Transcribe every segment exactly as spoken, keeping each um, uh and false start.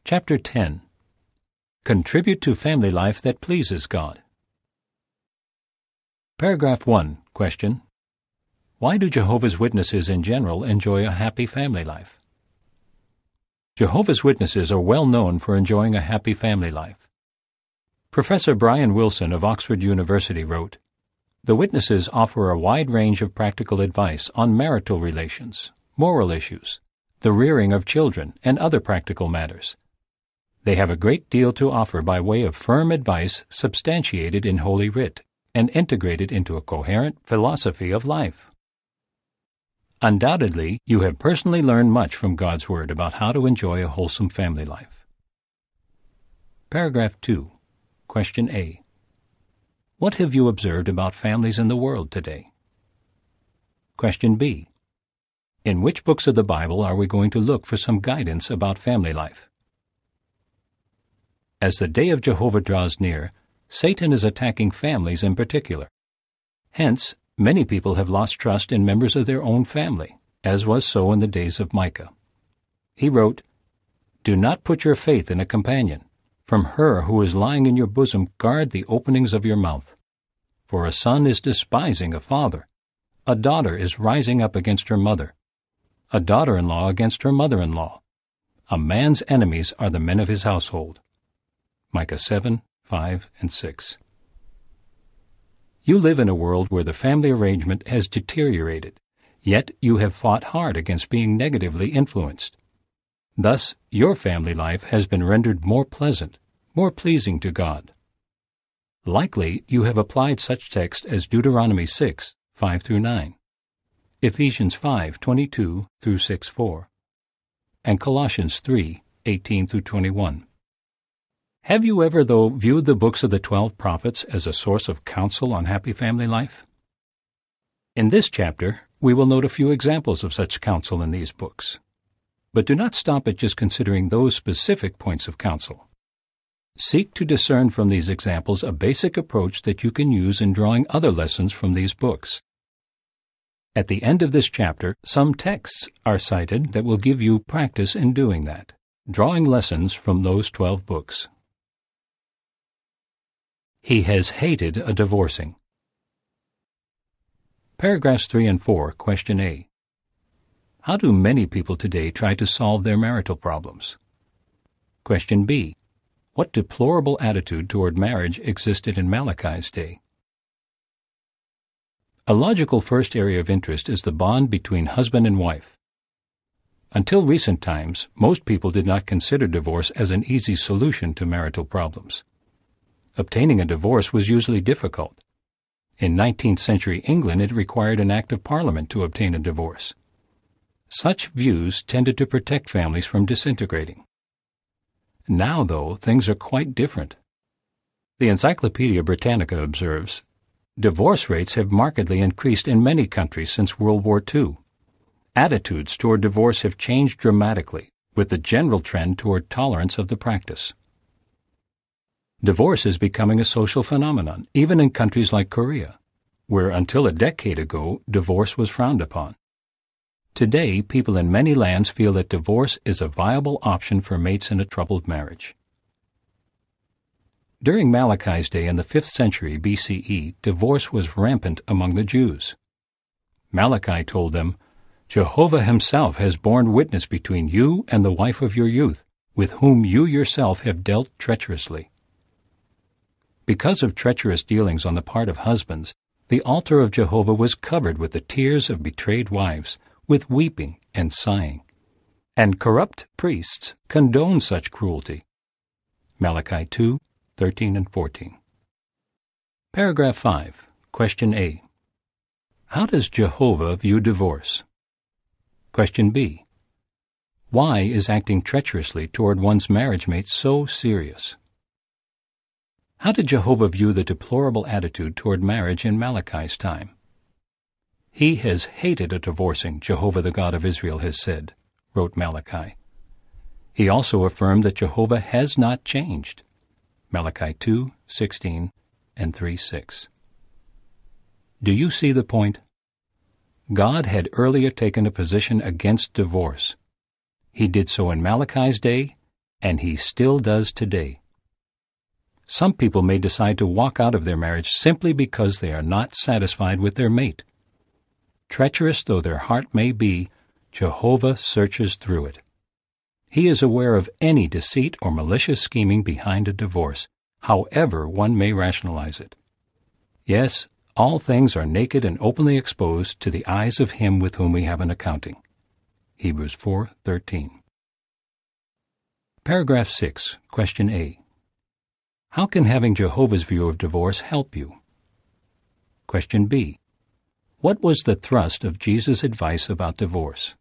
Chapter ten. Contribute to family life that pleases God. Paragraph one. Question. Why do Jehovah's Witnesses in general enjoy a happy family life? Jehovah's Witnesses are well known for enjoying a happy family life. Professor Brian Wilson of Oxford University wrote, "The Witnesses offer a wide range of practical advice on marital relations, moral issues, the rearing of children, and other practical matters. They have a great deal to offer by way of firm advice substantiated in Holy Writ and integrated into a coherent philosophy of life." Undoubtedly, you have personally learned much from God's Word about how to enjoy a wholesome family life. Paragraph two. Question A. What have you observed about families in the world today? Question B. In which books of the Bible are we going to look for some guidance about family life? As the day of Jehovah draws near, Satan is attacking families in particular. Hence, many people have lost trust in members of their own family, as was so in the days of Micah. He wrote, "Do not put your faith in a companion. From her who is lying in your bosom guard the openings of your mouth. For a son is despising a father. A daughter is rising up against her mother. A daughter-in-law against her mother-in-law. A man's enemies are the men of his household." Micah seven, five, and six. You live in a world where the family arrangement has deteriorated, yet you have fought hard against being negatively influenced. Thus, your family life has been rendered more pleasant, more pleasing to God. Likely, you have applied such texts as Deuteronomy six, five through nine, Ephesians five, twenty-two through six, four, and Colossians three, eighteen through twenty-one. Have you ever, though, viewed the books of the twelve prophets as a source of counsel on happy family life? In this chapter, we will note a few examples of such counsel in these books. But do not stop at just considering those specific points of counsel. Seek to discern from these examples a basic approach that you can use in drawing other lessons from these books. At the end of this chapter, some texts are cited that will give you practice in doing that, drawing lessons from those twelve books. He has hated a divorcing. Paragraphs three and four, Question A. How do many people today try to solve their marital problems? Question B. What deplorable attitude toward marriage existed in Malachi's day? A logical first area of interest is the bond between husband and wife. Until recent times, most people did not consider divorce as an easy solution to marital problems. Obtaining a divorce was usually difficult. In nineteenth century England, it required an act of Parliament to obtain a divorce. Such views tended to protect families from disintegrating. Now, though, things are quite different. The Encyclopedia Britannica observes, divorce rates have markedly increased in many countries since World War Two. Attitudes toward divorce have changed dramatically, with the general trend toward tolerance of the practice. Divorce is becoming a social phenomenon, even in countries like Korea, where until a decade ago, divorce was frowned upon. Today, people in many lands feel that divorce is a viable option for mates in a troubled marriage. During Malachi's day in the fifth century B C E, divorce was rampant among the Jews. Malachi told them, "Jehovah himself has borne witness between you and the wife of your youth, with whom you yourself have dealt treacherously." Because of treacherous dealings on the part of husbands, the altar of Jehovah was covered with the tears of betrayed wives, with weeping and sighing. And corrupt priests condoned such cruelty. Malachi two, thirteen and fourteen. Paragraph five. Question A. How does Jehovah view divorce? Question B. Why is acting treacherously toward one's marriage mate so serious? How did Jehovah view the deplorable attitude toward marriage in Malachi's time? He has hated a divorcing, Jehovah the God of Israel has said, wrote Malachi. He also affirmed that Jehovah has not changed, Malachi two, sixteen, and three, six. Do you see the point? God had earlier taken a position against divorce. He did so in Malachi's day, and he still does today. Some people may decide to walk out of their marriage simply because they are not satisfied with their mate. Treacherous though their heart may be, Jehovah searches through it. He is aware of any deceit or malicious scheming behind a divorce, however one may rationalize it. Yes, all things are naked and openly exposed to the eyes of him with whom we have an accounting. Hebrews four thirteen. Paragraph six, Question A. How can having Jehovah's view of divorce help you? Question B. What was the thrust of Jesus' advice about divorce?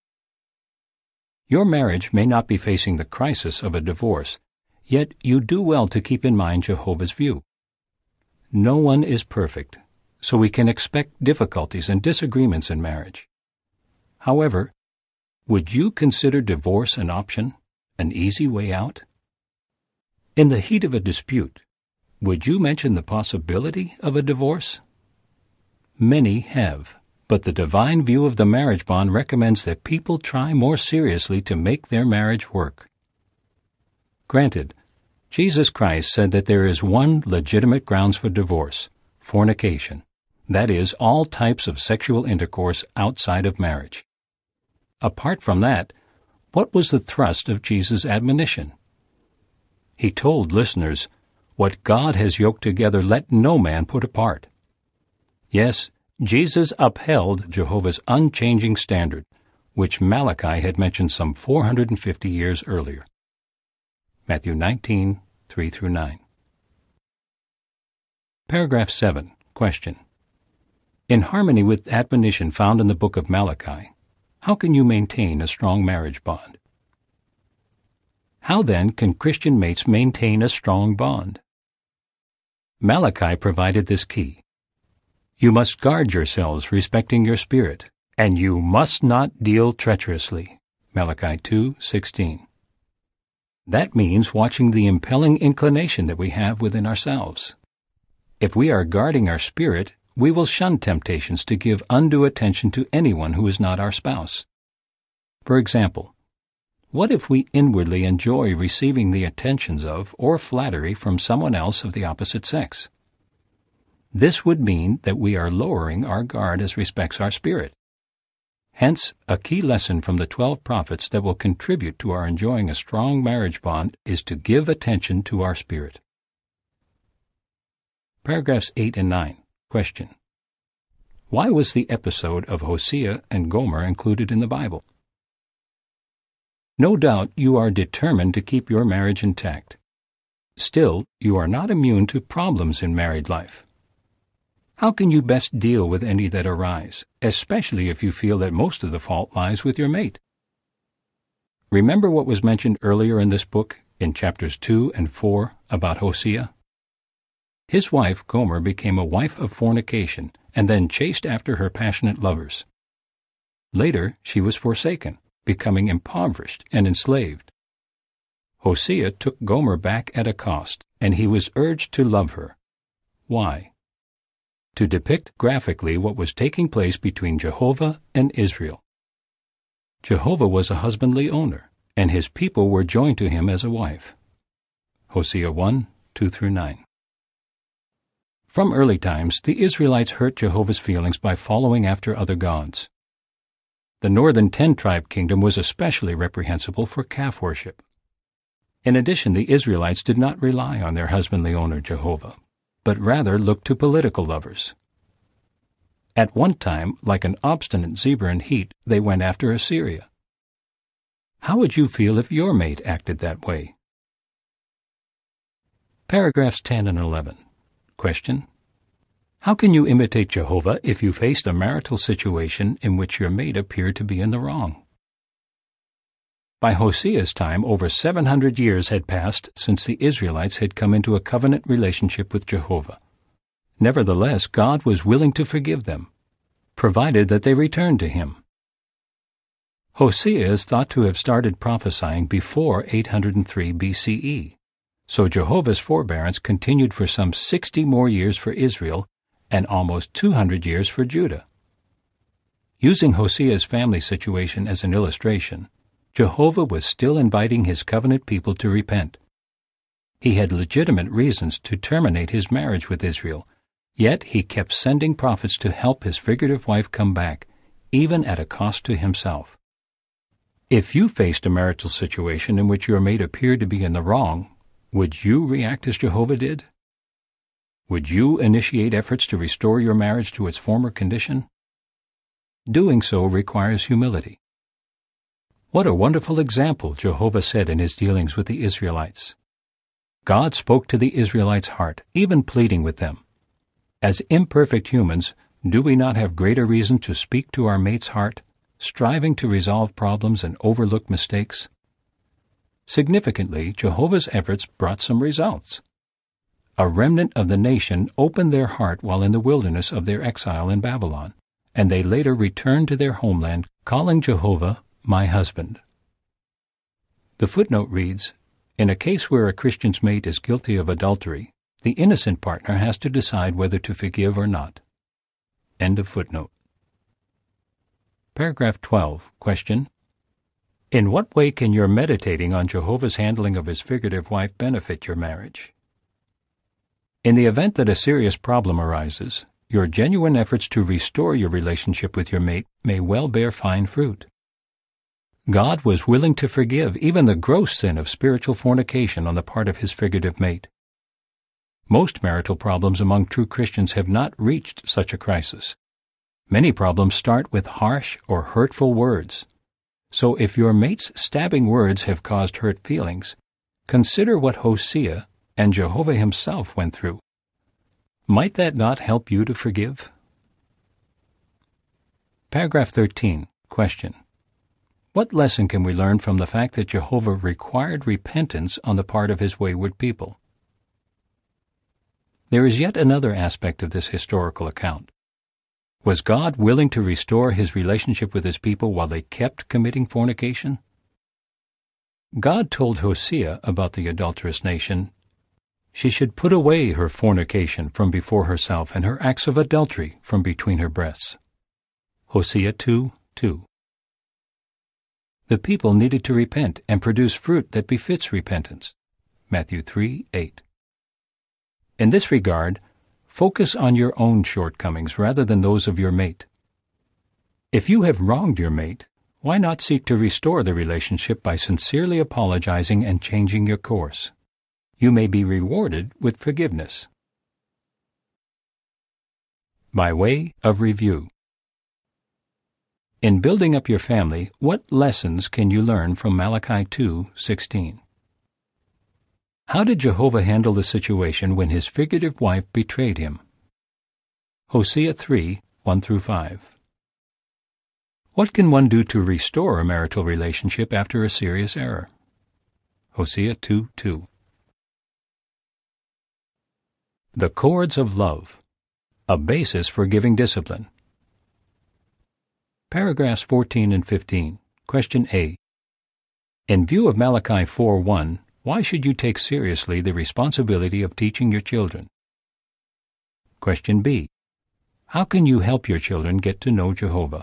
Your marriage may not be facing the crisis of a divorce, yet you do well to keep in mind Jehovah's view. No one is perfect, so we can expect difficulties and disagreements in marriage. However, would you consider divorce an option, an easy way out? In the heat of a dispute, would you mention the possibility of a divorce? Many have, but the divine view of the marriage bond recommends that people try more seriously to make their marriage work. Granted, Jesus Christ said that there is one legitimate grounds for divorce, fornication, that is, all types of sexual intercourse outside of marriage. Apart from that, what was the thrust of Jesus' admonition? He told listeners, "What God has yoked together, let no man put apart." Yes, Jesus upheld Jehovah's unchanging standard, which Malachi had mentioned some four hundred fifty years earlier. Matthew nineteen, three through nine. Paragraph seven, Question. In harmony with admonition found in the book of Malachi, how can you maintain a strong marriage bond? How then can Christian mates maintain a strong bond? Malachi provided this key. You must guard yourselves respecting your spirit, and you must not deal treacherously. Malachi two sixteen. That means watching the impelling inclination that we have within ourselves. If we are guarding our spirit, we will shun temptations to give undue attention to anyone who is not our spouse. For example, what if we inwardly enjoy receiving the attentions of or flattery from someone else of the opposite sex? This would mean that we are lowering our guard as respects our spirit. Hence, a key lesson from the twelve prophets that will contribute to our enjoying a strong marriage bond is to give attention to our spirit. Paragraphs eight and nine. Question. Why was the episode of Hosea and Gomer included in the Bible? No doubt you are determined to keep your marriage intact. Still, you are not immune to problems in married life. How can you best deal with any that arise, especially if you feel that most of the fault lies with your mate? Remember what was mentioned earlier in this book, in chapters two and four, about Hosea? His wife, Gomer, became a wife of fornication and then chased after her passionate lovers. Later, she was forsaken, becoming impoverished and enslaved. Hosea took Gomer back at a cost, and he was urged to love her. Why? To depict graphically what was taking place between Jehovah and Israel. Jehovah was a husbandly owner, and his people were joined to him as a wife. Hosea one, two through nine. From early times, the Israelites hurt Jehovah's feelings by following after other gods. The northern ten-tribe kingdom was especially reprehensible for calf worship. In addition, the Israelites did not rely on their husbandly owner Jehovah, but rather looked to political lovers. At one time, like an obstinate zebra in heat, they went after Assyria. How would you feel if your mate acted that way? Paragraphs ten and eleven. Question. How can you imitate Jehovah if you faced a marital situation in which your mate appeared to be in the wrong? By Hosea's time, over seven hundred years had passed since the Israelites had come into a covenant relationship with Jehovah. Nevertheless, God was willing to forgive them, provided that they returned to Him. Hosea is thought to have started prophesying before eight hundred three B C E, so Jehovah's forbearance continued for some sixty more years for Israel and almost two hundred years for Judah. Using Hosea's family situation as an illustration, Jehovah was still inviting his covenant people to repent. He had legitimate reasons to terminate his marriage with Israel, yet he kept sending prophets to help his figurative wife come back, even at a cost to himself. If you faced a marital situation in which your mate appeared to be in the wrong, would you react as Jehovah did? Would you initiate efforts to restore your marriage to its former condition? Doing so requires humility. What a wonderful example Jehovah set in his dealings with the Israelites. God spoke to the Israelites' heart, even pleading with them. As imperfect humans, do we not have greater reason to speak to our mate's heart, striving to resolve problems and overlook mistakes? Significantly, Jehovah's efforts brought some results. A remnant of the nation opened their heart while in the wilderness of their exile in Babylon, and they later returned to their homeland, calling Jehovah my husband. The footnote reads, in a case where a Christian's mate is guilty of adultery, the innocent partner has to decide whether to forgive or not. End of footnote. Paragraph twelve. Question. In what way can your meditating on Jehovah's handling of his figurative wife benefit your marriage? In the event that a serious problem arises, your genuine efforts to restore your relationship with your mate may well bear fine fruit. God was willing to forgive even the gross sin of spiritual fornication on the part of his figurative mate. Most marital problems among true Christians have not reached such a crisis. Many problems start with harsh or hurtful words. So if your mate's stabbing words have caused hurt feelings, consider what Hosea and Jehovah himself went through. Might that not help you to forgive? Paragraph thirteen. Question. What lesson can we learn from the fact that Jehovah required repentance on the part of his wayward people? There is yet another aspect of this historical account. Was God willing to restore his relationship with his people while they kept committing fornication? God told Hosea about the adulterous nation, she should put away her fornication from before herself and her acts of adultery from between her breasts. Hosea two two. The people needed to repent and produce fruit that befits repentance. Matthew three eight. In this regard, focus on your own shortcomings rather than those of your mate. If you have wronged your mate, why not seek to restore the relationship by sincerely apologizing and changing your course? You may be rewarded with forgiveness. By way of review. In building up your family, what lessons can you learn from Malachi two sixteen? How did Jehovah handle the situation when his figurative wife betrayed him? Hosea three one through five. What can one do to restore a marital relationship after a serious error? Hosea two two. The cords of love, a basis for giving discipline. Paragraphs fourteen and fifteen. Question A. In view of Malachi four one, why should you take seriously the responsibility of teaching your children? Question B. How can you help your children get to know Jehovah?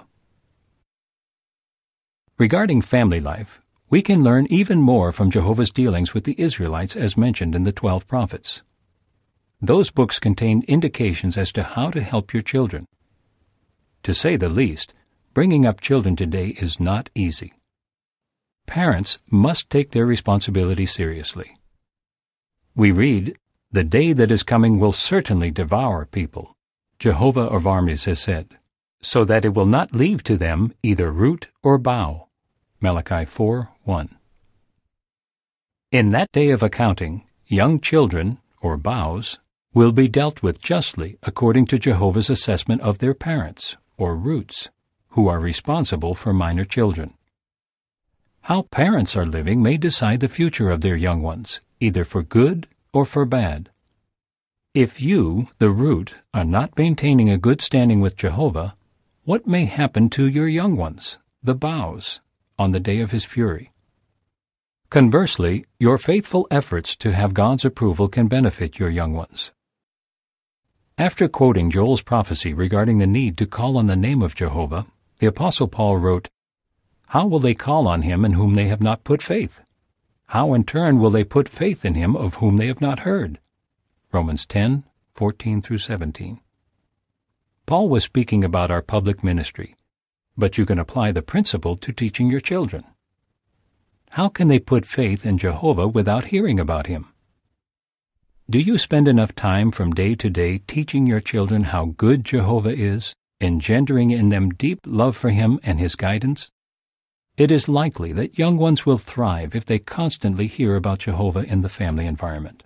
Regarding family life, we can learn even more from Jehovah's dealings with the Israelites as mentioned in the twelve prophets. Those books contain indications as to how to help your children. To say the least, bringing up children today is not easy. Parents must take their responsibility seriously. We read, "The day that is coming will certainly devour people," Jehovah of Armies has said, "so that it will not leave to them either root or bough." Malachi four one. In that day of accounting, young children, or boughs, will be dealt with justly according to Jehovah's assessment of their parents, or roots, who are responsible for minor children. How parents are living may decide the future of their young ones, either for good or for bad. If you, the root, are not maintaining a good standing with Jehovah, what may happen to your young ones, the boughs, on the day of his fury? Conversely, your faithful efforts to have God's approval can benefit your young ones. After quoting Joel's prophecy regarding the need to call on the name of Jehovah, the Apostle Paul wrote, How will they call on him in whom they have not put faith? How in turn will they put faith in him of whom they have not heard? Romans ten, fourteen through seventeen. Paul was speaking about our public ministry, but you can apply the principle to teaching your children. How can they put faith in Jehovah without hearing about him? Do you spend enough time from day to day teaching your children how good Jehovah is, engendering in them deep love for him and his guidance? It is likely that young ones will thrive if they constantly hear about Jehovah in the family environment.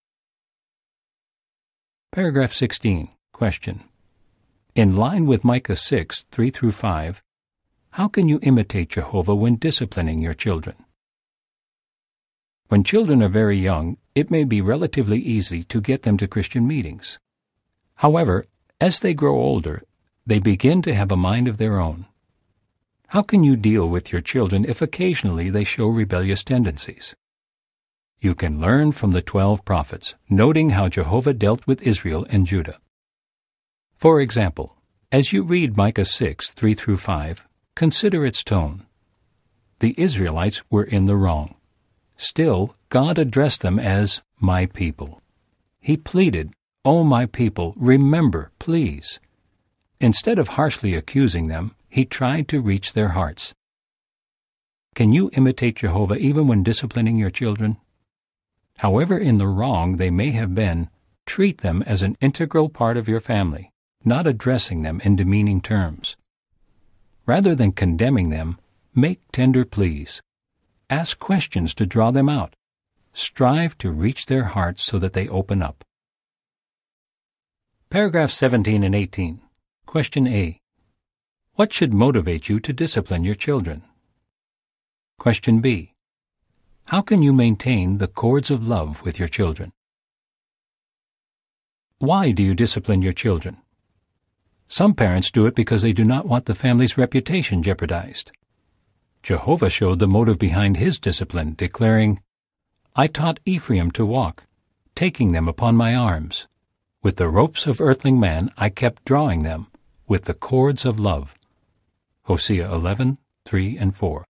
Paragraph sixteen. Question. In line with Micah six, three through five, how can you imitate Jehovah when disciplining your children? When children are very young, it may be relatively easy to get them to Christian meetings. However, as they grow older, they begin to have a mind of their own. How can you deal with your children if occasionally they show rebellious tendencies? You can learn from the twelve prophets, noting how Jehovah dealt with Israel and Judah. For example, as you read Micah six, three through five, consider its tone. The Israelites were in the wrong. Still, God addressed them as my people. He pleaded, "O my people, remember, please." Instead of harshly accusing them, he tried to reach their hearts. Can you imitate Jehovah even when disciplining your children? However in the wrong they may have been, treat them as an integral part of your family, not addressing them in demeaning terms. Rather than condemning them, make tender pleas. Ask questions to draw them out. Strive to reach their hearts so that they open up. Paragraphs seventeen and eighteen. Question A. What should motivate you to discipline your children? Question B. How can you maintain the cords of love with your children? Why do you discipline your children? Some parents do it because they do not want the family's reputation jeopardized. Jehovah showed the motive behind his discipline, declaring, "I taught Ephraim to walk, taking them upon my arms. With the ropes of earthling man I kept drawing them, with the cords of love." Hosea eleven, three and four.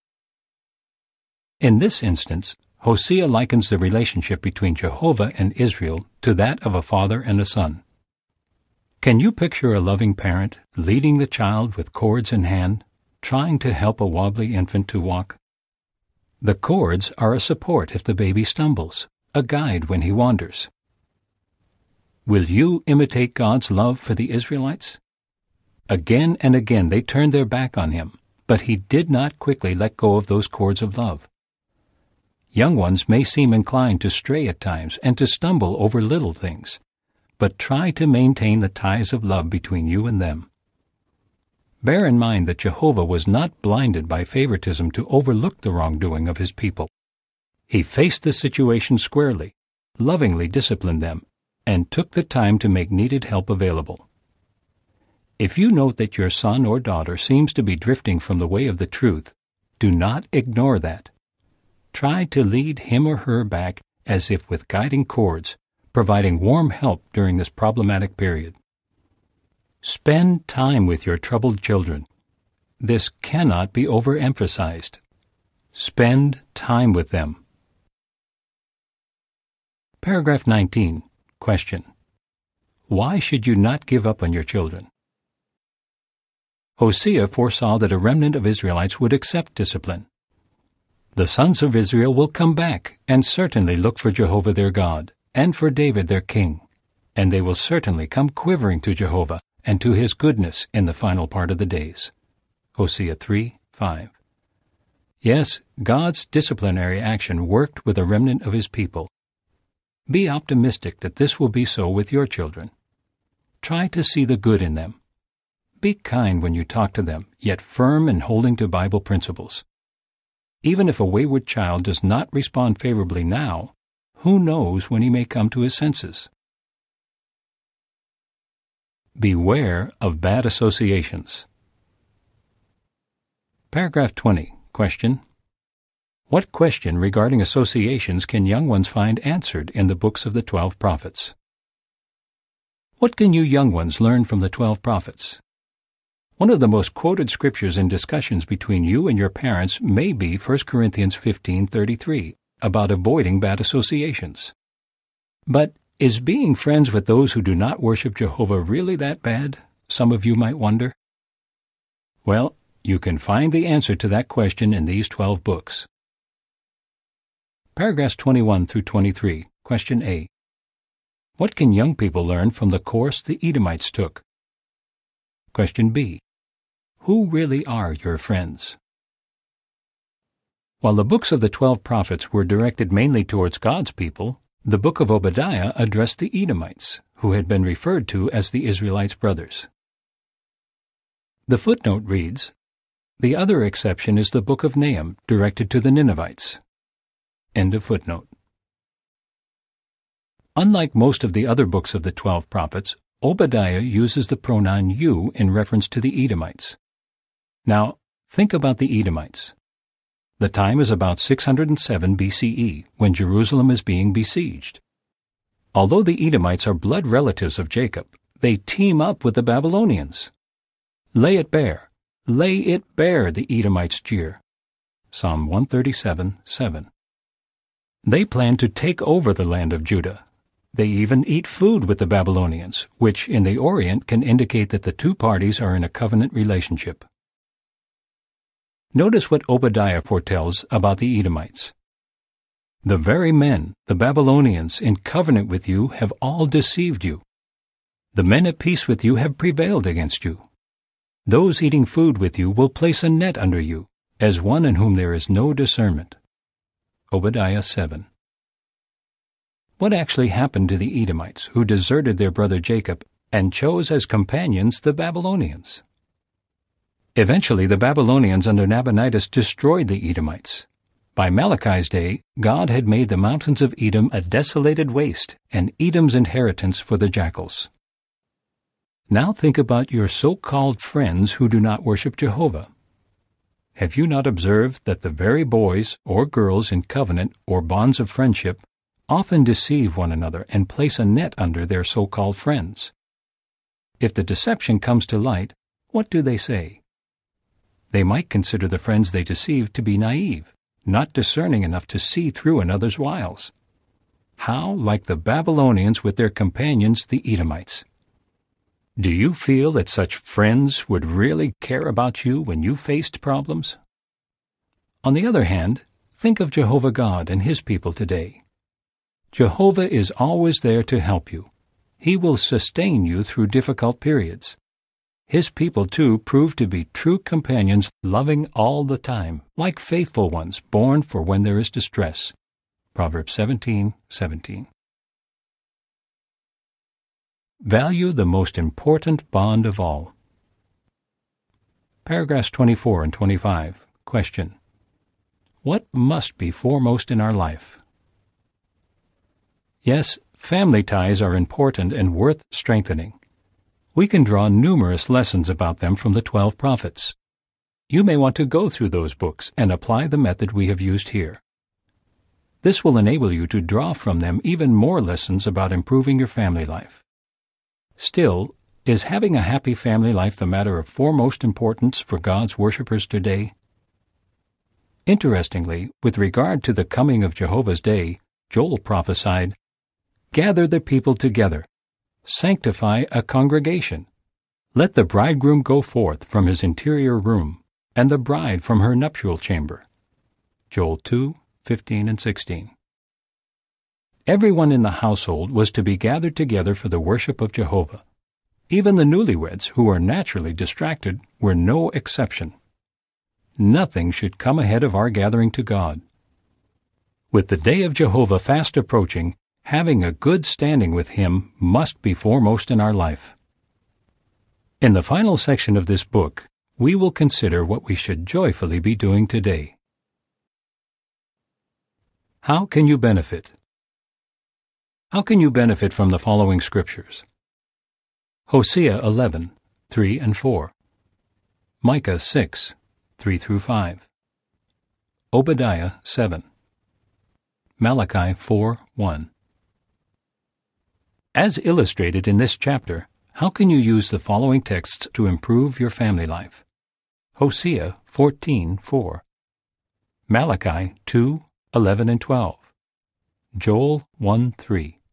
In this instance, Hosea likens the relationship between Jehovah and Israel to that of a father and a son. Can you picture a loving parent leading the child with cords in hand, trying to help a wobbly infant to walk? The cords are a support if the baby stumbles, a guide when he wanders. Will you imitate God's love for the Israelites? Again and again they turned their back on him, but he did not quickly let go of those cords of love. Young ones may seem inclined to stray at times and to stumble over little things, but try to maintain the ties of love between you and them. Bear in mind that Jehovah was not blinded by favoritism to overlook the wrongdoing of his people. He faced the situation squarely, lovingly disciplined them, and took the time to make needed help available. If you note that your son or daughter seems to be drifting from the way of the truth, do not ignore that. Try to lead him or her back as if with guiding cords, providing warm help during this problematic period. Spend time with your troubled children. This cannot be overemphasized. Spend time with them. Paragraph nineteen. Question. Why should you not give up on your children? Hosea foresaw that a remnant of Israelites would accept discipline. The sons of Israel will come back and certainly look for Jehovah their God and for David their king, and they will certainly come quivering to Jehovah and to his goodness in the final part of the days. Hosea three, five. Yes, God's disciplinary action worked with a remnant of his people. Be optimistic that this will be so with your children. Try to see the good in them. Be kind when you talk to them, yet firm in holding to Bible principles. Even if a wayward child does not respond favorably now, who knows when he may come to his senses? Beware of bad associations. Paragraph twenty. Question. What question regarding associations can young ones find answered in the books of the twelve prophets? What can you young ones learn from the twelve prophets? One of the most quoted scriptures in discussions between you and your parents may be First Corinthians fifteen thirty-three, about avoiding bad associations. But is being friends with those who do not worship Jehovah really that bad, some of you might wonder? Well, you can find the answer to that question in these twelve books. Paragraphs twenty-one through twenty-three, Question A. What can young people learn from the course the Edomites took? Question B. Who really are your friends? While the books of the twelve prophets were directed mainly towards God's people, the book of Obadiah addressed the Edomites, who had been referred to as the Israelites' brothers. The footnote reads, "The other exception is the book of Nahum, directed to the Ninevites." End of footnote. Unlike most of the other books of the twelve prophets, Obadiah uses the pronoun you in reference to the Edomites. Now, think about the Edomites. The time is about six hundred seven B C E, when Jerusalem is being besieged. Although the Edomites are blood relatives of Jacob, they team up with the Babylonians. Lay it bare, lay it bare, the Edomites jeer. Psalm one thirty-seven, seven. They plan to take over the land of Judah. They even eat food with the Babylonians, which in the Orient can indicate that the two parties are in a covenant relationship. Notice what Obadiah foretells about the Edomites. The very men, the Babylonians, in covenant with you have all deceived you. The men at peace with you have prevailed against you. Those eating food with you will place a net under you, as one in whom there is no discernment. Obadiah seven. What actually happened to the Edomites, who deserted their brother Jacob and chose as companions the Babylonians? Eventually, the Babylonians under Nabonidus destroyed the Edomites. By Malachi's day, God had made the mountains of Edom a desolated waste, and Edom's inheritance for the jackals. Now think about your so-called friends who do not worship Jehovah. Have you not observed that the very boys or girls in covenant or bonds of friendship often deceive one another and place a net under their so-called friends? If the deception comes to light, what do they say? They might consider the friends they deceive to be naive, not discerning enough to see through another's wiles. How like the Babylonians with their companions, the Edomites. Do you feel that such friends would really care about you when you faced problems? On the other hand, think of Jehovah God and His people today. Jehovah is always there to help you. He will sustain you through difficult periods. His people, too, prove to be true companions, loving all the time, like faithful ones born for when there is distress. Proverbs seventeen, seventeen. Value the most important bond of all. Paragraphs twenty-four and twenty-five. Question. What must be foremost in our life? Yes, family ties are important and worth strengthening. We can draw numerous lessons about them from the twelve prophets. You may want to go through those books and apply the method we have used here. This will enable you to draw from them even more lessons about improving your family life. Still, is having a happy family life the matter of foremost importance for God's worshipers today? Interestingly, with regard to the coming of Jehovah's day, Joel prophesied, "Gather the people together, sanctify a congregation. Let the bridegroom go forth from his interior room, and the bride from her nuptial chamber." Joel two, fifteen and sixteen. Everyone in the household was to be gathered together for the worship of Jehovah. Even the newlyweds, who are naturally distracted, were no exception. Nothing should come ahead of our gathering to God. With the day of Jehovah fast approaching, having a good standing with Him must be foremost in our life. In the final section of this book, we will consider what we should joyfully be doing today. How can you benefit? How can you benefit from the following scriptures? Hosea eleven, three and four. Micah six, three through five. Obadiah seven. Malachi four, one. As illustrated in this chapter, How can you use the following texts to improve your family life? Hosea fourteen four, Malachi two eleven and twelve, Joel one three,